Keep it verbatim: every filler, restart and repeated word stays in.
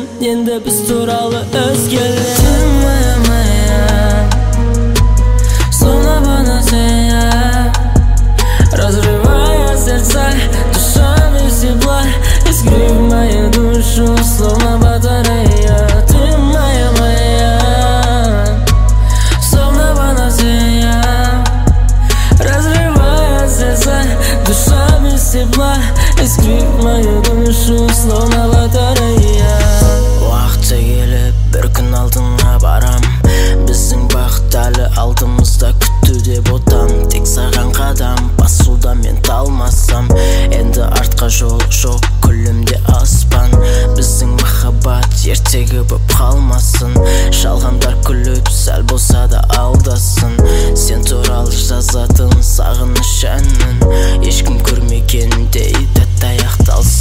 енді біз туралы өзгелер. Мая-мая, словно панацея, разрывая сердца, душа без тепла, искри в мою душу, словно батарея. Ты моя-моя, словно панацея, разрывая сердца, душа без тепла, искри в мою душу, словно батарея. Уақыты келіп бір күн алдыңа барам, біздің бақыт әлі алдымызда күтуде ботам. Тек саған қадам басуда мен талмасам, енді артқа жол жоқ, күлімде аспан. Біздің махаббат ертегі боп қалмасын, шалғандар күліп сәл болса да алдасын. Сен туралы жазатын сағыныш әнін ешкім көрмегендей тәтті аяқталсын.